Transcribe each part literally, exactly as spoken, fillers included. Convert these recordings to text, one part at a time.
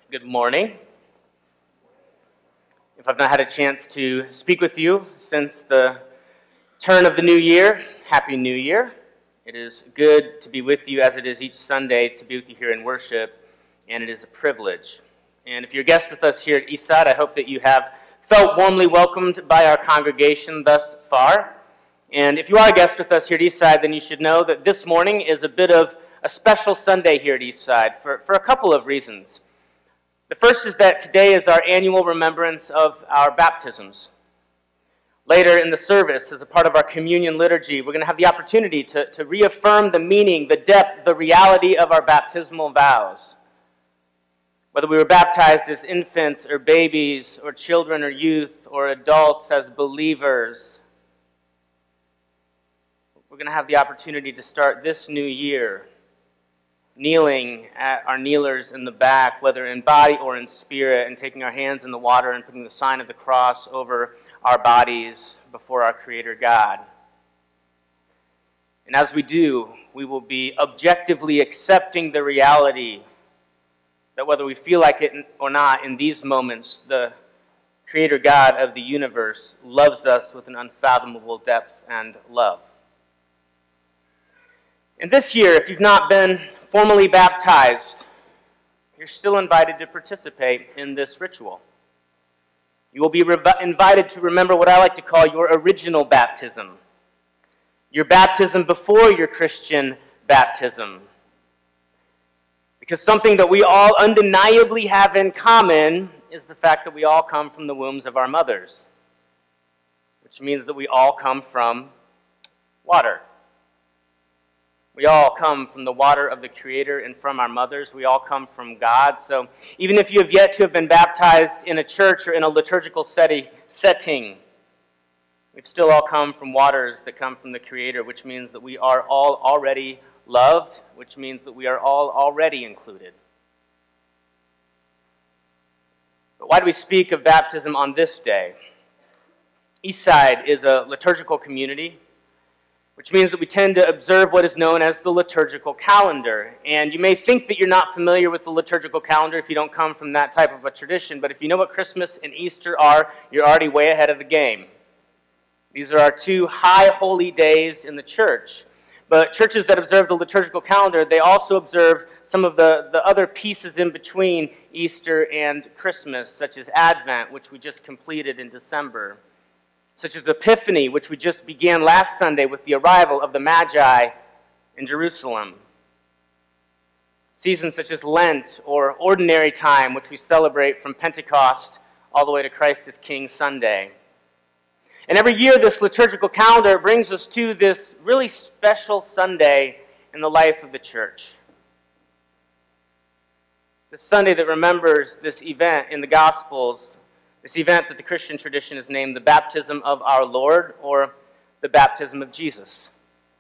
Good morning. If I've not had a chance to speak with you since the turn of the new year, Happy New Year. It is good to be with you as it is each Sunday to be with you here in worship, and it is a privilege. And if you're a guest with us here at Eastside, I hope that you have felt warmly welcomed by our congregation thus far. And if you are a guest with us here at Eastside, then you should know that this morning is a bit of a special Sunday here at Eastside for, for a couple of reasons. The first is that today is our annual remembrance of our baptisms. Later in the service, as a part of our communion liturgy, we're going to have the opportunity to, to reaffirm the meaning, the depth, the reality of our baptismal vows. Whether we were baptized as infants or babies or children or youth or adults as believers, we're going to have the opportunity to start this new year kneeling at our kneelers in the back, whether in body or in spirit, and taking our hands in the water and putting the sign of the cross over our bodies before our Creator God. And as we do, we will be objectively accepting the reality that whether we feel like it or not in these moments, the Creator God of the universe loves us with an unfathomable depth and love. And this year, if you've not been formally baptized, you're still invited to participate in this ritual. You will be re- invited to remember what I like to call your original baptism, your baptism before your Christian baptism. Because something that we all undeniably have in common is the fact that we all come from the wombs of our mothers, which means that we all come from water. We all come from the water of the Creator and from our mothers. We all come from God. So even if you have yet to have been baptized in a church or in a liturgical setting, we've still all come from waters that come from the Creator, which means that we are all already loved, which means that we are all already included. But why do we speak of baptism on this day? Eastside is a liturgical community, which means that we tend to observe what is known as the liturgical calendar. And you may think that you're not familiar with the liturgical calendar if you don't come from that type of a tradition, but if you know what Christmas and Easter are, you're already way ahead of the game. These are our two high holy days in the church. But churches that observe the liturgical calendar, they also observe some of the, the other pieces in between Easter and Christmas, such as Advent, which we just completed in December, such as Epiphany, which we just began last Sunday with the arrival of the Magi in Jerusalem. Seasons such as Lent or Ordinary Time, which we celebrate from Pentecost all the way to Christ is King Sunday. And every year this liturgical calendar brings us to this really special Sunday in the life of the church. The Sunday that remembers this event in the Gospels, this event that the Christian tradition has named the baptism of our Lord, or the baptism of Jesus.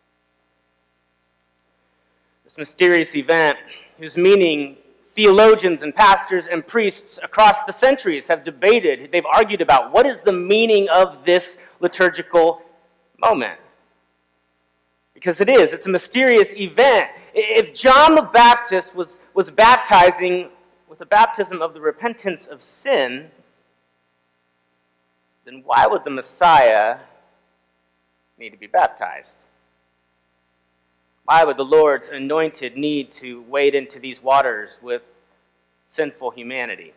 This mysterious event, whose meaning theologians and pastors and priests across the centuries have debated, they've argued about what is the meaning of this liturgical moment. Because it is, it's a mysterious event. If John the Baptist was, was baptizing with a baptism of the repentance of sin, then why would the Messiah need to be baptized? Why would the Lord's anointed need to wade into these waters with sinful humanity?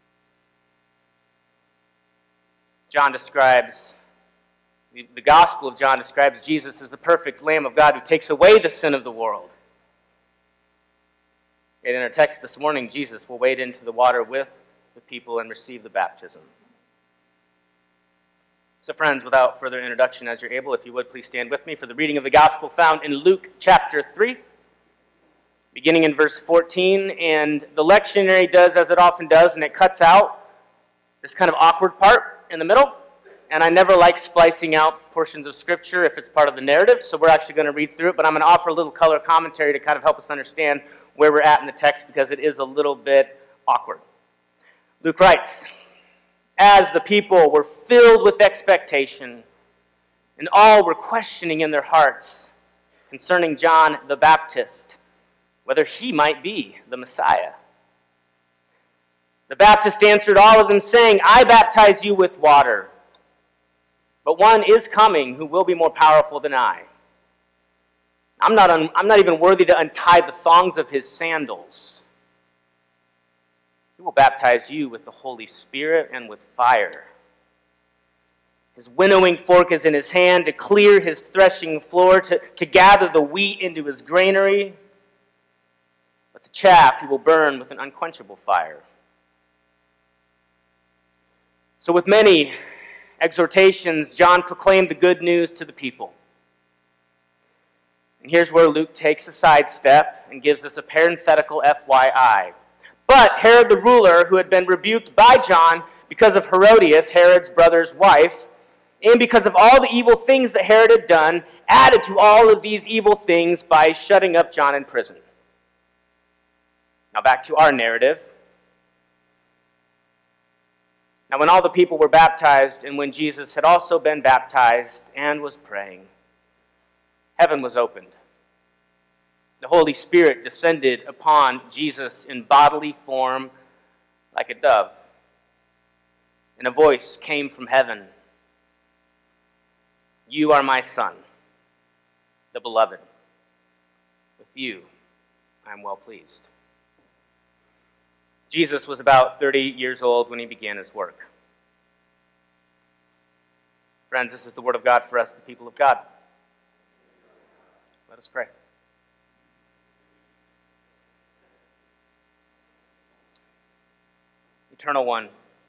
John describes, the, the Gospel of John describes Jesus as the perfect Lamb of God who takes away the sin of the world. And in our text this morning, Jesus will wade into the water with the people and receive the baptism. So friends, without further introduction, as you're able, if you would please stand with me for the reading of the Gospel found in Luke chapter three, beginning in verse fourteen. And the lectionary does as it often does, and it cuts out this kind of awkward part in the middle. And I never like splicing out portions of Scripture if it's part of the narrative, so we're actually going to read through it, but I'm going to offer a little color commentary to kind of help us understand where we're at in the text because it is a little bit awkward. Luke writes, "As the people were filled with expectation, and all were questioning in their hearts concerning John the Baptist, whether he might be the Messiah. The Baptist answered all of them, saying, I baptize you with water, but one is coming who will be more powerful than I. I'm not, un- I'm not even worthy to untie the thongs of his sandals. He will baptize you with the Holy Spirit and with fire. His winnowing fork is in his hand to clear his threshing floor, to, to gather the wheat into his granary. But the chaff he will burn with an unquenchable fire. So with many exhortations, John proclaimed the good news to the people. And here's where Luke takes a sidestep and gives us a parenthetical F Y I. But Herod the ruler, who had been rebuked by John because of Herodias, Herod's brother's wife, and because of all the evil things that Herod had done, added to all of these evil things by shutting up John in prison. Now back to our narrative. Now when all the people were baptized, and when Jesus had also been baptized and was praying, heaven was opened. The Holy Spirit descended upon Jesus in bodily form like a dove. And a voice came from heaven. You are my Son, the Beloved. With you I am well pleased. Jesus was about thirty years old when he began his work. Friends, this is the word of God for us, the people of God. Let us pray. Eternal One,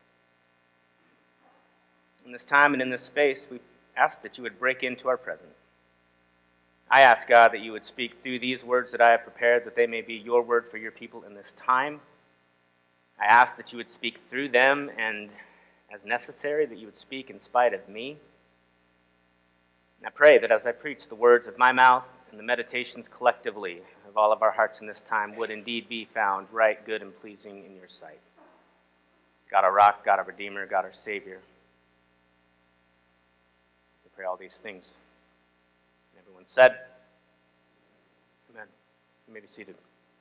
in this time and in this space, we ask that you would break into our presence. I ask, God, that you would speak through these words that I have prepared, that they may be your word for your people in this time. I ask that you would speak through them, and as necessary, that you would speak in spite of me. And I pray that as I preach, the words of my mouth and the meditations collectively of all of our hearts in this time would indeed be found right, good, and pleasing in your sight. God our rock, God our Redeemer, God our Savior. We pray all these things. And everyone said, Amen. You may be seated.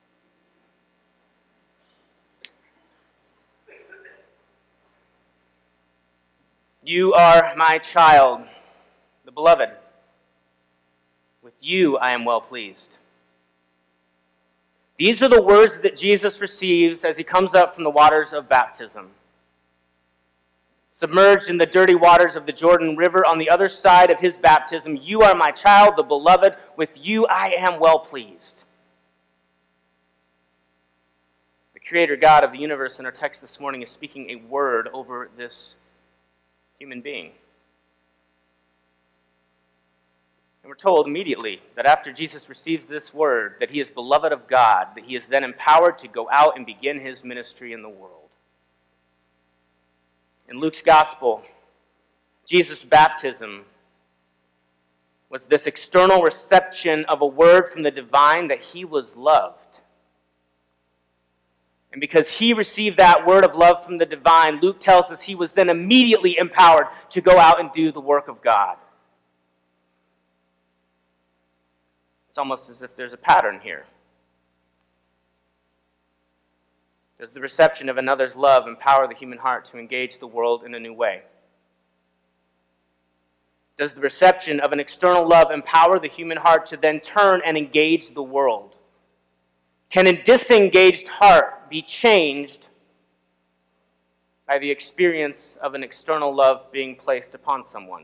You are my child, the Beloved. With you I am well pleased. These are the words that Jesus receives as he comes up from the waters of baptism. Submerged in the dirty waters of the Jordan River on the other side of his baptism, you are my child, the Beloved. With you I am well pleased. The Creator God of the universe in our text this morning is speaking a word over this human being. And we're told immediately that after Jesus receives this word, that he is beloved of God, that he is then empowered to go out and begin his ministry in the world. In Luke's gospel, Jesus' baptism was this external reception of a word from the divine that he was loved. And because he received that word of love from the divine, Luke tells us he was then immediately empowered to go out and do the work of God. It's almost as if there's a pattern here. Does the reception of another's love empower the human heart to engage the world in a new way? Does the reception of an external love empower the human heart to then turn and engage the world? Can a disengaged heart be changed by the experience of an external love being placed upon someone?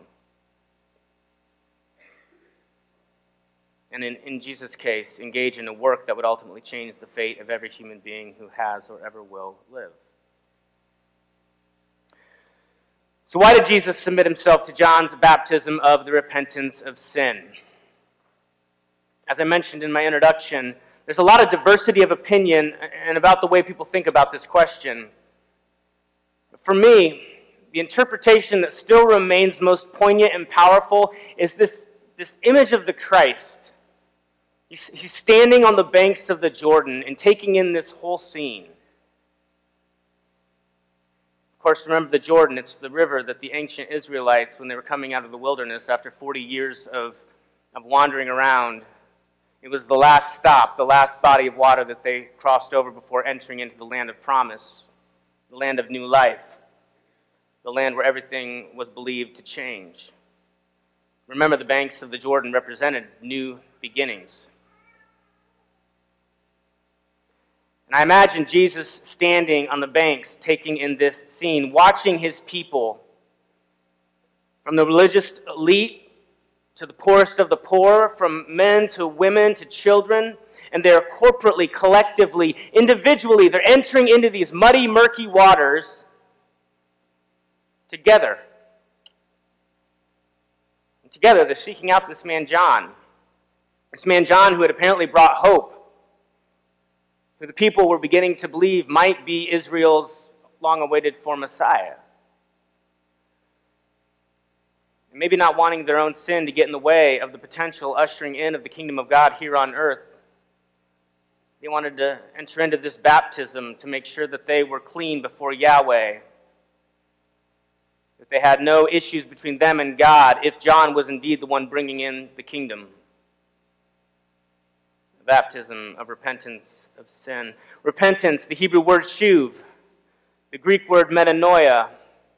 And in, in Jesus' case, engage in a work that would ultimately change the fate of every human being who has or ever will live. So why did Jesus submit himself to John's baptism of the repentance of sin? As I mentioned in my introduction, there's a lot of diversity of opinion and about the way people think about this question. For me, the interpretation that still remains most poignant and powerful is this, this image of the Christ. He's, he's standing on the banks of the Jordan and taking in this whole scene. Of course, remember the Jordan. It's the river that the ancient Israelites, when they were coming out of the wilderness after forty years of, of wandering around, it was the last stop, the last body of water that they crossed over before entering into the land of promise. the land of new life, the land where everything was believed to change. Remember, the banks of the Jordan represented new beginnings. And I imagine Jesus standing on the banks, taking in this scene, watching his people, from the religious elite to the poorest of the poor, from men to women to children, and they're corporately, collectively, individually, they're entering into these muddy, murky waters together. And together they're seeking out this man John. This man John who had apparently brought hope, who the people were beginning to believe might be Israel's long-awaited for Messiah. And maybe not wanting their own sin to get in the way of the potential ushering in of the kingdom of God here on earth, they wanted to enter into this baptism to make sure that they were clean before Yahweh, that they had no issues between them and God if John was indeed the one bringing in the kingdom. The baptism of repentance of sin. Repentance, the Hebrew word shuv, the Greek word metanoia.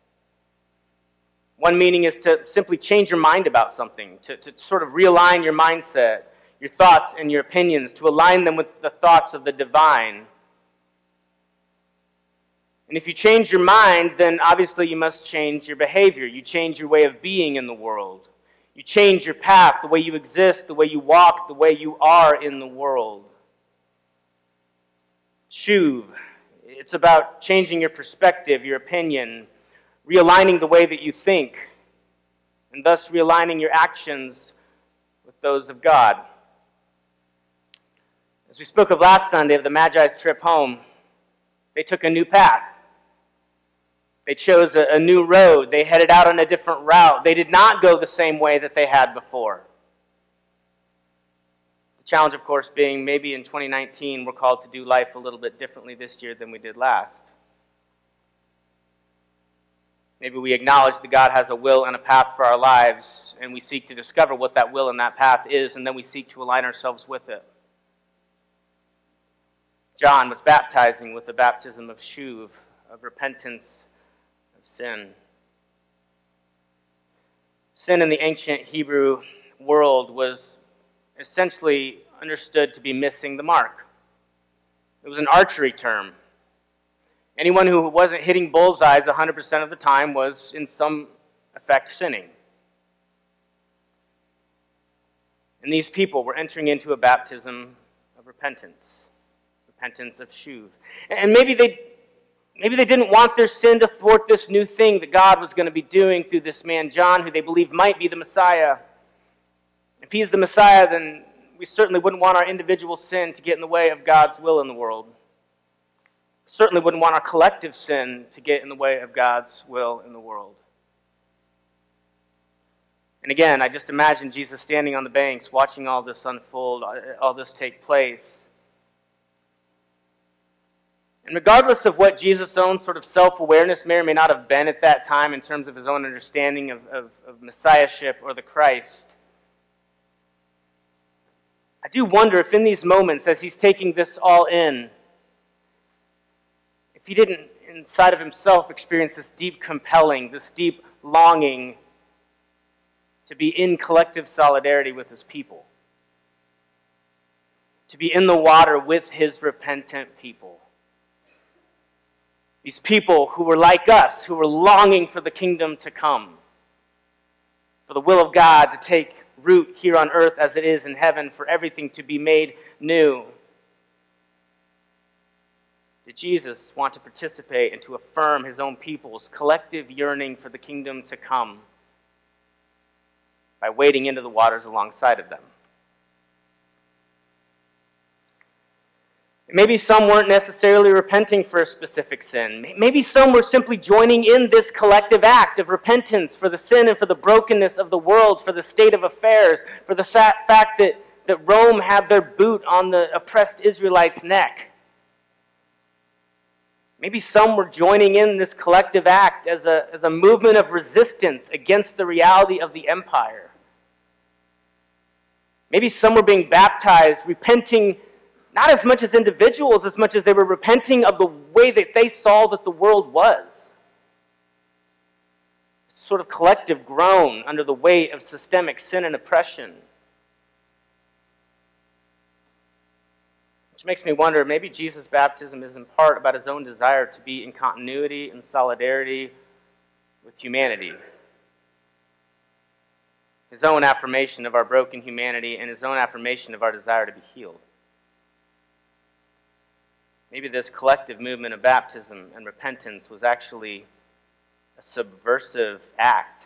One meaning is to simply change your mind about something, to, to sort of realign your mindset, your thoughts and your opinions, to align them with the thoughts of the divine. And if you change your mind, then obviously you must change your behavior. You change your way of being in the world. You change your path, the way you exist, the way you walk, the way you are in the world. Shuv, it's about changing your perspective, your opinion, realigning the way that you think, and thus realigning your actions with those of God. As we spoke of last Sunday of the Magi's trip home, they took a new path. They chose a, a new road. They headed out on a different route. They did not go the same way that they had before. The challenge, of course, being maybe in twenty nineteen we're called to do life a little bit differently this year than we did last. Maybe we acknowledge that God has a will and a path for our lives, and we seek to discover what that will and that path is, and then we seek to align ourselves with it. John was baptizing with the baptism of shuv, of repentance of sin. Sin in the ancient Hebrew world was essentially understood to be missing the mark. It was an archery term. Anyone who wasn't hitting bullseyes one hundred percent of the time was, in some effect, sinning. And these people were entering into a baptism of repentance. Repentance of shuv. And maybe they maybe they didn't want their sin to thwart this new thing that God was going to be doing through this man John, who they believed might be the Messiah. If he is the Messiah, then we certainly wouldn't want our individual sin to get in the way of God's will in the world. Certainly wouldn't want our collective sin to get in the way of God's will in the world. And again, I just imagine Jesus standing on the banks, watching all this unfold, all this take place. And regardless of what Jesus' own sort of self-awareness may or may not have been at that time in terms of his own understanding of, of, of Messiahship or the Christ, I do wonder if in these moments, as he's taking this all in, if he didn't inside of himself experience this deep compelling, this deep longing to be in collective solidarity with his people, to be in the water with his repentant people. These people who were like us, who were longing for the kingdom to come, for the will of God to take root here on earth as it is in heaven, for everything to be made new. Did Jesus want to participate and to affirm his own people's collective yearning for the kingdom to come by wading into the waters alongside of them? Maybe some weren't necessarily repenting for a specific sin. Maybe some were simply joining in this collective act of repentance for the sin and for the brokenness of the world, for the state of affairs, for the fact that, that Rome had their boot on the oppressed Israelites' neck. Maybe some were joining in this collective act as a, as a movement of resistance against the reality of the empire. Maybe some were being baptized, repenting Not as much as individuals, as much as they were repenting of the way that they saw that the world was. Sort of collective groan under the weight of systemic sin and oppression. Which makes me wonder, maybe Jesus' baptism is in part about his own desire to be in continuity and solidarity with humanity. His own affirmation of our broken humanity and his own affirmation of our desire to be healed. Maybe this collective movement of baptism and repentance was actually a subversive act.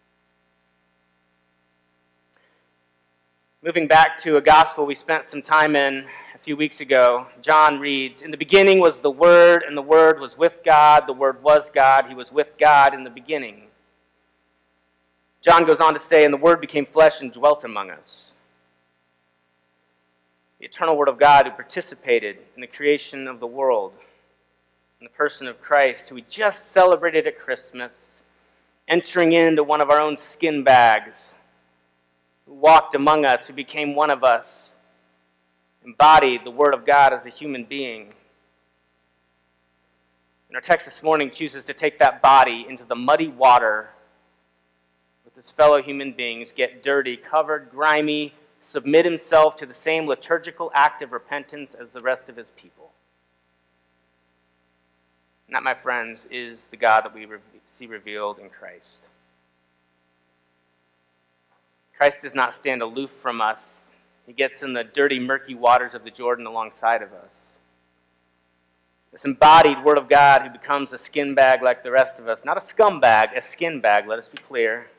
Moving back to a gospel we spent some time in a few weeks ago, John reads, "In the beginning was the Word, and the Word was with God. The Word was God. He was with God in the beginning." John goes on to say, "And the Word became flesh and dwelt among us." The eternal Word of God who participated in the creation of the world, in the person of Christ, who we just celebrated at Christmas, entering into one of our own skin bags, who walked among us, who became one of us, embodied the Word of God as a human being. And our text this morning chooses to take that body into the muddy water with his fellow human beings, get dirty, covered, grimy, submit himself to the same liturgical act of repentance as the rest of his people. And that, my friends, is the God that we re- see revealed in Christ. Christ does not stand aloof from us. He gets in the dirty, murky waters of the Jordan alongside of us. This embodied Word of God who becomes a skin bag like the rest of us. Not a scumbag, a skin bag, let us be clear.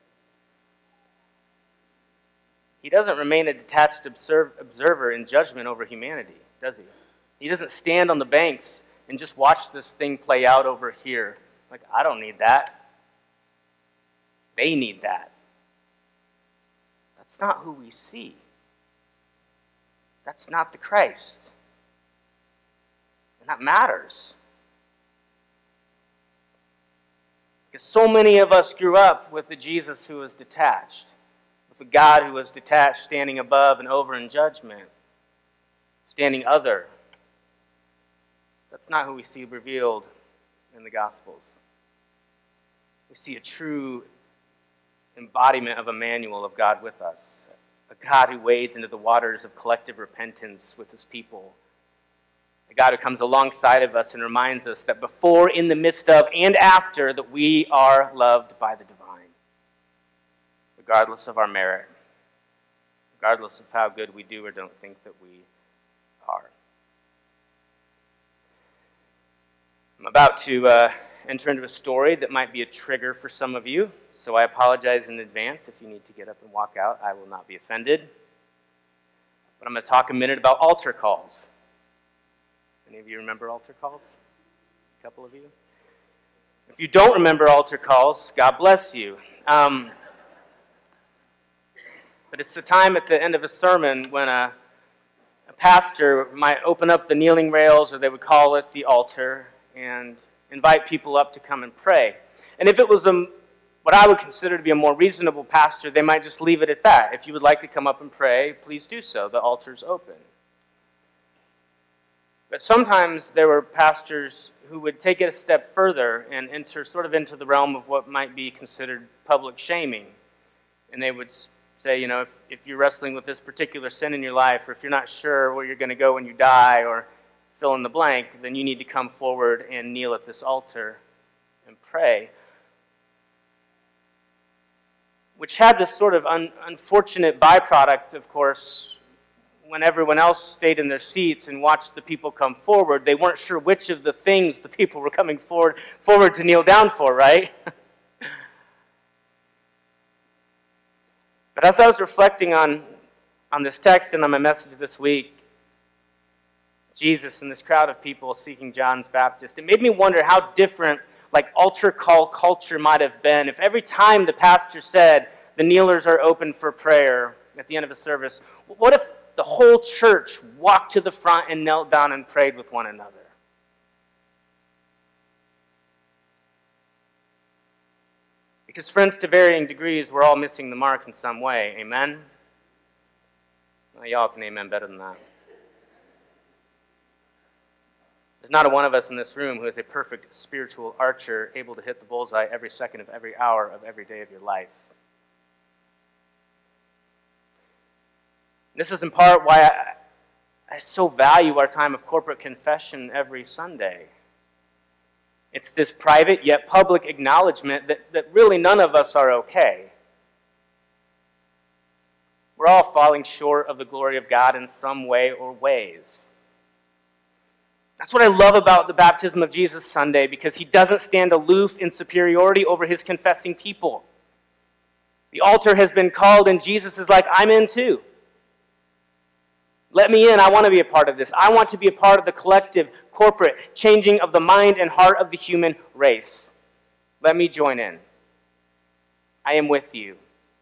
He doesn't remain a detached observe, observer in judgment over humanity, does he? He doesn't stand on the banks and just watch this thing play out over here. Like, I don't need that. They need that. That's not who we see. That's not the Christ. And that matters. Because so many of us grew up with the Jesus who was detached, with the God who was detached, standing above and over in judgment, standing other. That's not who we see revealed in the Gospels. We see a true embodiment of Emmanuel, of God with us, a God who wades into the waters of collective repentance with his people, a God who comes alongside of us and reminds us that before, in the midst of, and after, that we are loved by the divine, regardless of our merit, regardless of how good we do or don't think that we are. I'm about to uh, enter into a story that might be a trigger for some of you, so I apologize in advance. If you need to get up and walk out, I will not be offended. But I'm going to talk a minute about altar calls. Any of you remember altar calls? A couple of you? If you don't remember altar calls, God bless you. Um, but it's the time at the end of a sermon when a, a pastor might open up the kneeling rails, or they would call it the altar, and invite people up to come and pray. And if it was a, what I would consider to be a more reasonable pastor, they might just leave it at that. If you would like to come up and pray, please do so. The altar's open. But sometimes there were pastors who would take it a step further and enter sort of into the realm of what might be considered public shaming. And they would say, you know, if, if you're wrestling with this particular sin in your life, or if you're not sure where you're going to go when you die, or fill in the blank, then you need to come forward and kneel at this altar and pray. Which had this sort of un- unfortunate byproduct, of course, when everyone else stayed in their seats and watched the people come forward, they weren't sure which of the things the people were coming forward, forward to kneel down for, right? But as I was reflecting on, on this text and on my message this week, Jesus and this crowd of people seeking John's Baptist, it made me wonder how different like altar call culture might have been if every time the pastor said the kneelers are open for prayer at the end of a service, what if the whole church walked to the front and knelt down and prayed with one another? Because friends, to varying degrees, we're all missing the mark in some way. Amen? Well, y'all can amen better than that. There's not a one of us in this room who is a perfect spiritual archer, able to hit the bullseye every second of every hour of every day of your life. This is in part why I, I so value our time of corporate confession every Sunday. It's this private yet public acknowledgement that, that really none of us are okay. We're all falling short of the glory of God in some way or ways. That's what I love about the baptism of Jesus Sunday, because he doesn't stand aloof in superiority over his confessing people. The altar has been called, and Jesus is like, I'm in too. Let me in. I want to be a part of this. I want to be a part of the collective, corporate changing of the mind and heart of the human race. Let me join in. I am with you.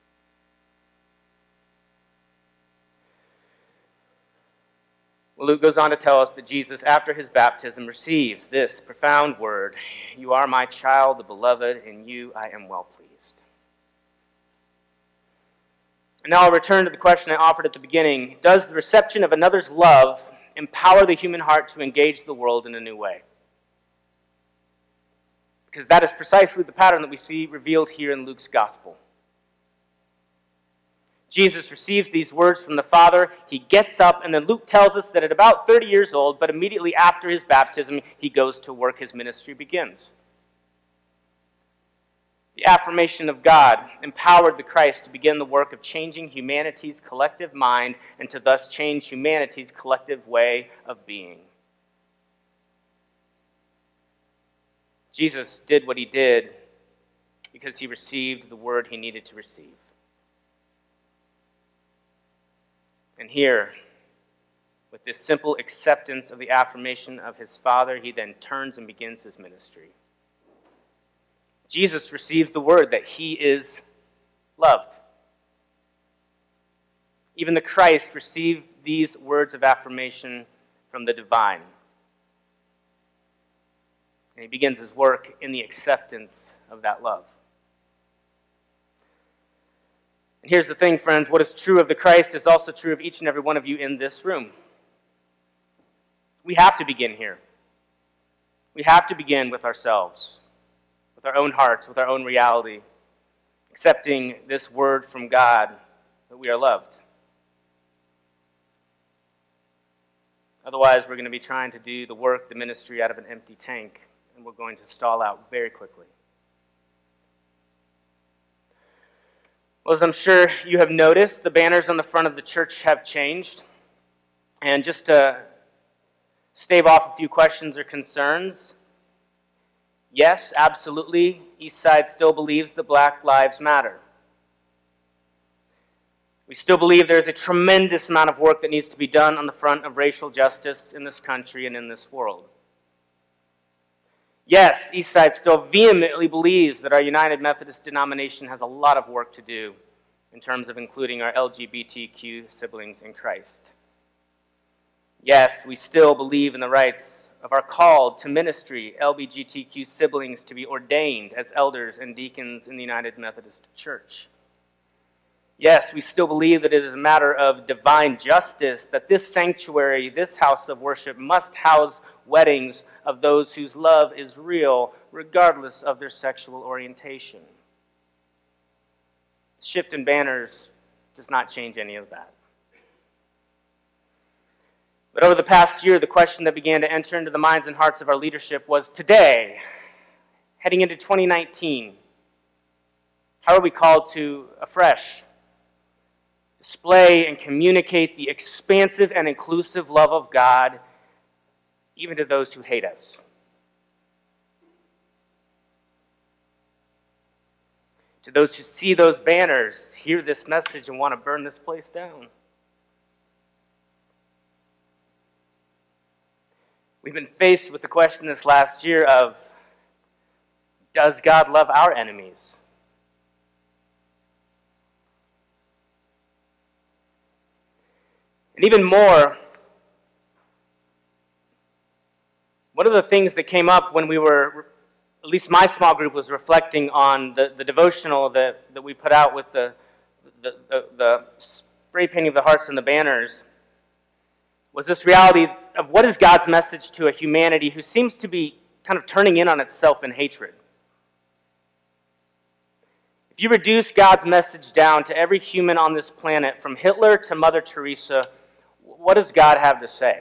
Well, Luke goes on to tell us that Jesus, after his baptism, receives this profound word: "You are my child, the beloved, in you I am well pleased." And now I'll return to the question I offered at the beginning. Does the reception of another's love empower the human heart to engage the world in a new way? Because that is precisely the pattern that we see revealed here in Luke's gospel. Jesus receives these words from the Father. He gets up, and then Luke tells us that at about thirty years old, but immediately after his baptism, he goes to work. His ministry begins. The affirmation of God empowered the Christ to begin the work of changing humanity's collective mind and to thus change humanity's collective way of being. Jesus did what he did because he received the word he needed to receive. And here, with this simple acceptance of the affirmation of his Father, he then turns and begins his ministry. Jesus receives the word that he is loved. Even the Christ received these words of affirmation from the divine. And he begins his work in the acceptance of that love. And here's the thing, friends. What is true of the Christ is also true of each and every one of you in this room. We have to begin here. We have to begin with ourselves, with our own hearts, with our own reality, accepting this word from God that we are loved. Otherwise, we're going to be trying to do the work, the ministry out of an empty tank, and we're going to stall out very quickly. Well, as I'm sure you have noticed, the banners on the front of the church have changed. And just to stave off a few questions or concerns, yes, absolutely, Eastside still believes that Black Lives Matter. We still believe there's a tremendous amount of work that needs to be done on the front of racial justice in this country and in this world. Yes, Eastside still vehemently believes that our United Methodist denomination has a lot of work to do in terms of including our L G B T Q siblings in Christ. Yes, we still believe in the rights of our called to ministry L G B T Q siblings to be ordained as elders and deacons in the United Methodist Church. Yes, we still believe that it is a matter of divine justice that this sanctuary, this house of worship, must house weddings of those whose love is real, regardless of their sexual orientation. Shift in banners does not change any of that. But over the past year, the question that began to enter into the minds and hearts of our leadership was, today, heading into twenty nineteen, how are we called to afresh display and communicate the expansive and inclusive love of God even to those who hate us? To those who see those banners, hear this message, and want to burn this place down. We've been faced with the question this last year of, does God love our enemies? And even more, one of the things that came up when we were, at least my small group was reflecting on the, the devotional that, that we put out with the, the, the, the spray painting of the hearts and the banners, was this reality of what is God's message to a humanity who seems to be kind of turning in on itself in hatred. If you reduce God's message down to every human on this planet, from Hitler to Mother Teresa, what does God have to say?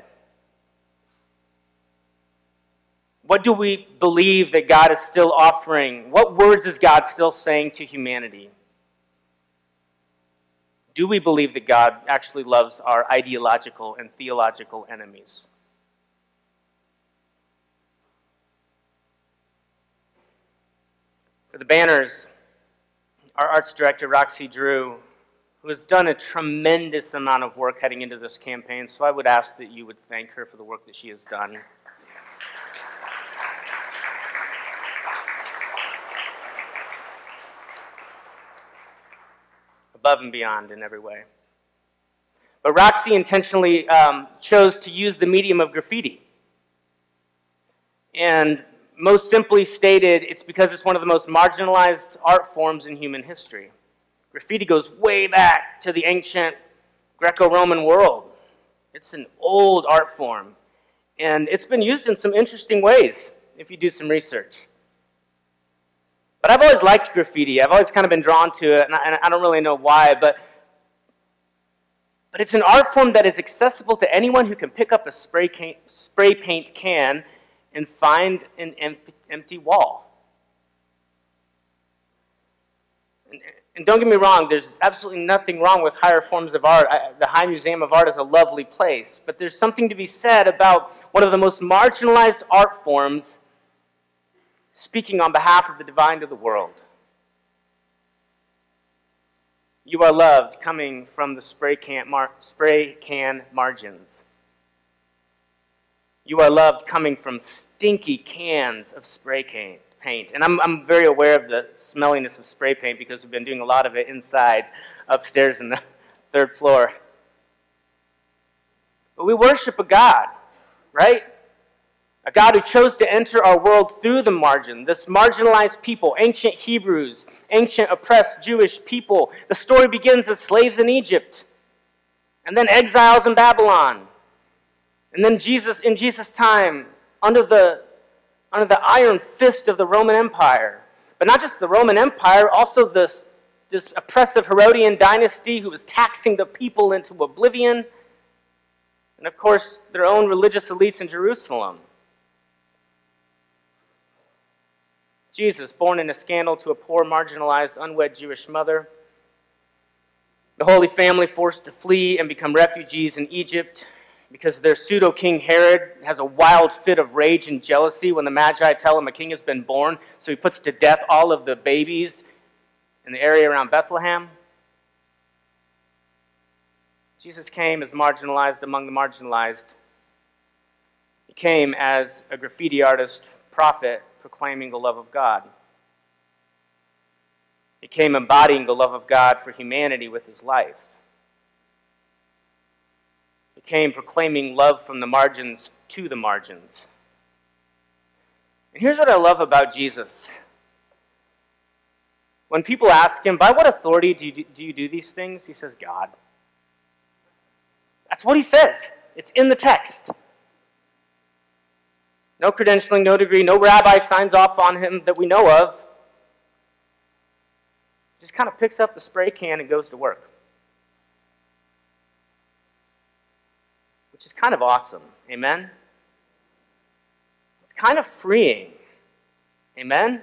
What do we believe that God is still offering? What words is God still saying to humanity? Do we believe that God actually loves our ideological and theological enemies? For the banners, our arts director, Roxy Drew, who has done a tremendous amount of work heading into this campaign, so I would ask that you would thank her for the work that she has done. Above and beyond in every way. But Roxy intentionally um, chose to use the medium of graffiti. And most simply stated, it's because it's one of the most marginalized art forms in human history. Graffiti goes way back to the ancient Greco-Roman world. It's an old art form. And it's been used in some interesting ways if you do some research. But I've always liked graffiti. I've always kind of been drawn to it, and I, and I don't really know why, but, but it's an art form that is accessible to anyone who can pick up a spray, can, spray paint can and find an empty, empty wall. And, and don't get me wrong, there's absolutely nothing wrong with higher forms of art. I, the High Museum of Art is a lovely place, but there's something to be said about one of the most marginalized art forms speaking on behalf of the divine to the world. You are loved coming from the spray can, mar- spray can margins. You are loved coming from stinky cans of spray can, paint. And I'm, I'm very aware of the smelliness of spray paint because we've been doing a lot of it inside, upstairs in the third floor. But we worship a God, right? A God who chose to enter our world through the margin, this marginalized people, ancient Hebrews, ancient oppressed Jewish people. The story begins as slaves in Egypt, and then exiles in Babylon, and then Jesus, in Jesus' time, under the, under the iron fist of the Roman Empire. But not just the Roman Empire, also this, this oppressive Herodian dynasty who was taxing the people into oblivion, and of course, their own religious elites in Jerusalem. Jesus, born in a scandal to a poor, marginalized, unwed Jewish mother. The Holy Family forced to flee and become refugees in Egypt because their pseudo-king Herod has a wild fit of rage and jealousy when the Magi tell him a king has been born, so he puts to death all of the babies in the area around Bethlehem. Jesus came as marginalized among the marginalized. He came as a graffiti artist, prophet, proclaiming the love of God. He came embodying the love of God for humanity with his life. He came proclaiming love from the margins to the margins. And here's what I love about Jesus. When people ask him, by what authority do you do, you do these things? He says, God. That's what he says. It's in the text. No credentialing, no degree, no rabbi signs off on him that we know of. Just kind of picks up the spray can and goes to work. Which is kind of awesome. Amen? It's kind of freeing. Amen?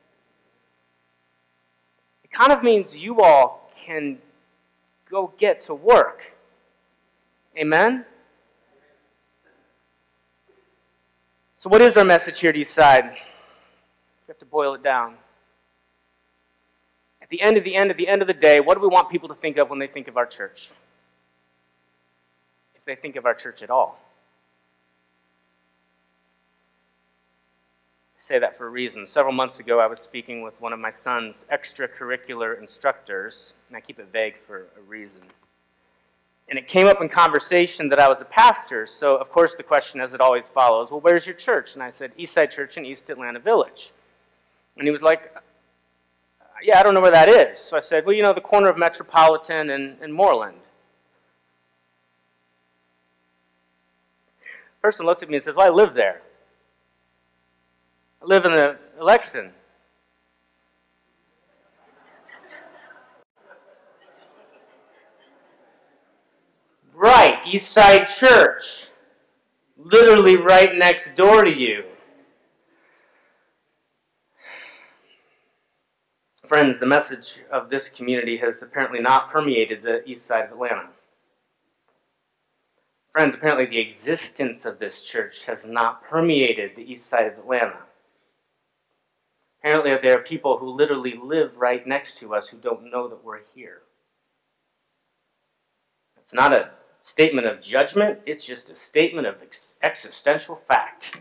It kind of means you all can go get to work. Amen? So what is our message here to Eastside? We have to boil it down. At the end of the end, at the end of the day, what do we want people to think of when they think of our church? If they think of our church at all. I say that for a reason. Several months ago, I was speaking with one of my son's extracurricular instructors, and I keep it vague for a reason. And it came up in conversation that I was a pastor, so of course the question, as it always follows, well, where's your church? And I said, Eastside Church in East Atlanta Village. And he was like, yeah, I don't know where that is. So I said, well, you know, the corner of Metropolitan and, and Moreland. person looks at me and says, well, I live there. I live in the Alexan. Right, Eastside Church. Literally right next door to you. Friends, the message of this community has apparently not permeated the east side of Atlanta. Friends, apparently the existence of this church has not permeated the east side of Atlanta. Apparently there are people who literally live right next to us who don't know that we're here. It's not a statement of judgment, it's just a statement of ex- existential fact.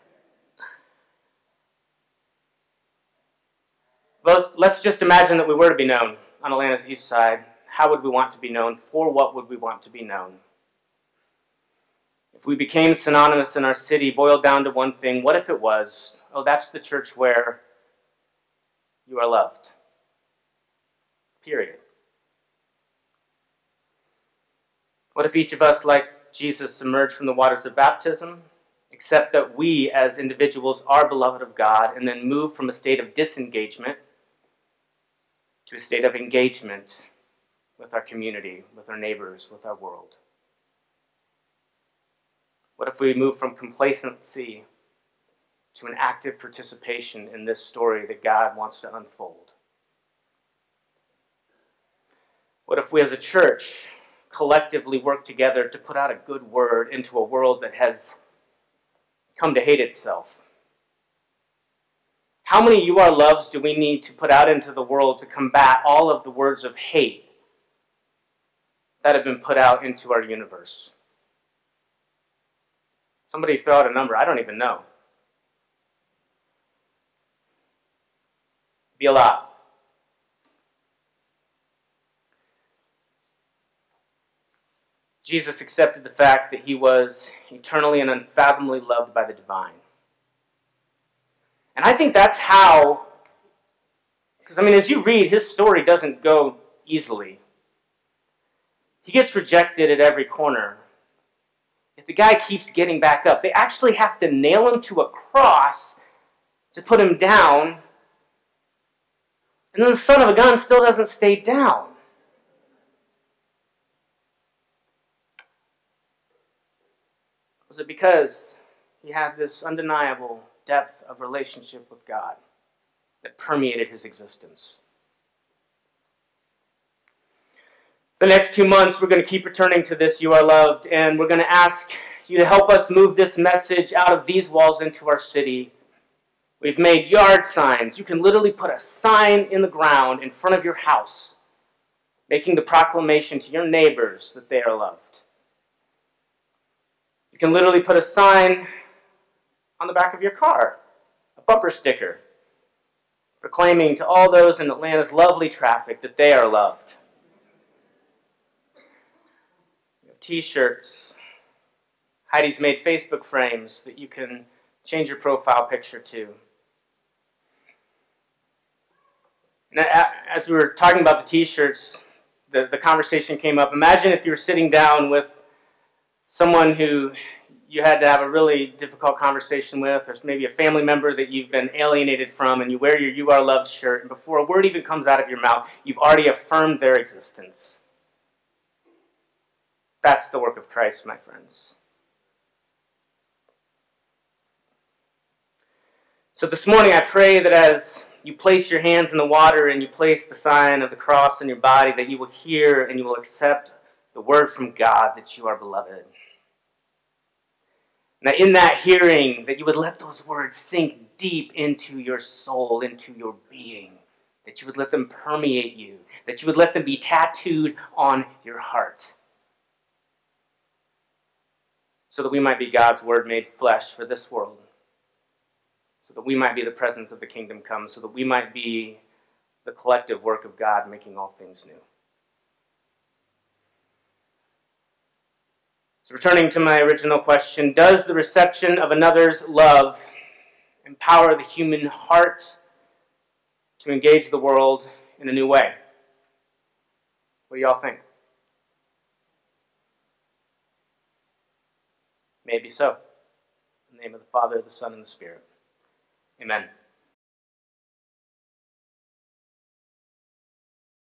But let's just imagine that we were to be known on Atlanta's east side. How would we want to be known? For what would we want to be known? If we became synonymous in our city, boiled down to one thing, what if it was, oh, that's the church where you are loved. Period. What if each of us, like Jesus, emerged from the waters of baptism, except that we as individuals are beloved of God, and then move from a state of disengagement to a state of engagement with our community, with our neighbors, with our world? What if we move from complacency to an active participation in this story that God wants to unfold? What if we as a church collectively work together to put out a good word into a world that has come to hate itself? How many You Are Loves do we need to put out into the world to combat all of the words of hate that have been put out into our universe? Somebody throw out a number. I don't even know. Be a lot. Jesus accepted the fact that he was eternally and unfathomably loved by the divine. And I think that's how, because I mean, as you read, his story doesn't go easily. He gets rejected at every corner. If the guy keeps getting back up, they actually have to nail him to a cross to put him down. And then the son of a gun still doesn't stay down. Was it because he had this undeniable depth of relationship with God that permeated his existence? The next two months, we're going to keep returning to this You Are Loved, and we're going to ask you to help us move this message out of these walls into our city. We've made yard signs. You can literally put a sign in the ground in front of your house, making the proclamation to your neighbors that they are loved. You can literally put a sign on the back of your car, a bumper sticker, proclaiming to all those in Atlanta's lovely traffic that they are loved. We have t-shirts. Heidi's made Facebook frames that you can change your profile picture to. And as we were talking about the t-shirts, the, the conversation came up. Imagine if you were sitting down with someone who you had to have a really difficult conversation with, or maybe a family member that you've been alienated from, and you wear your You Are Loved shirt, and before a word even comes out of your mouth, you've already affirmed their existence. That's the work of Christ, my friends. So this morning I pray that as you place your hands in the water and you place the sign of the cross on your body, that you will hear and you will accept the word from God that you are beloved. Now, in that hearing, that you would let those words sink deep into your soul, into your being, that you would let them permeate you, that you would let them be tattooed on your heart, so that we might be God's word made flesh for this world, so that we might be the presence of the kingdom come, so that we might be the collective work of God making all things new. So returning to my original question, does the reception of another's love empower the human heart to engage the world in a new way? What do y'all think? Maybe so. name of the Father, the Son, and the Spirit. Amen.